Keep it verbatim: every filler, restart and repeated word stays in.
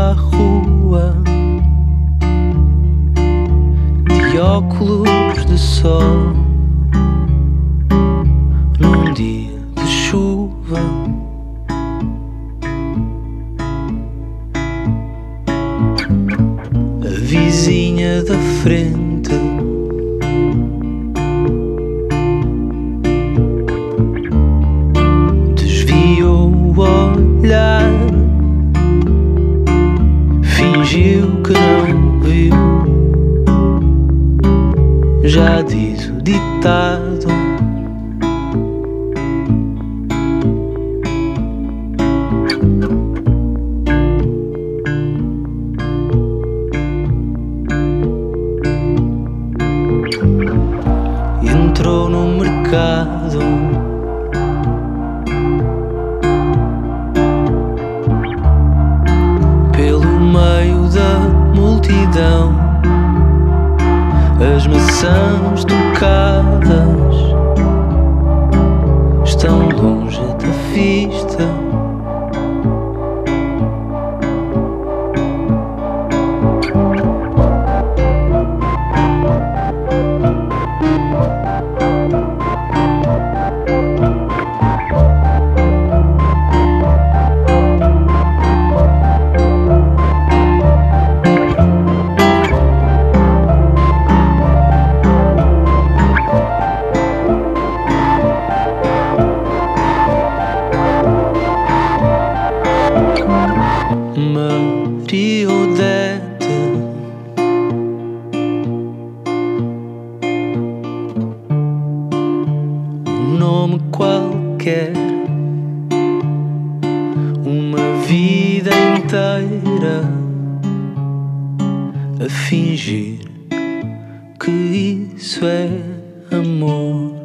à rua de óculos de sol num dia de chuva. A vizinha da frente desviou o olhar, fingiu que não viu. Já diz o ditado: entrou no mercado, pelo meio da multidão, as maçãs tocadas estão longe da vista. Maria Odete, um nome qualquer, uma vida inteira a fingir que isso é amor.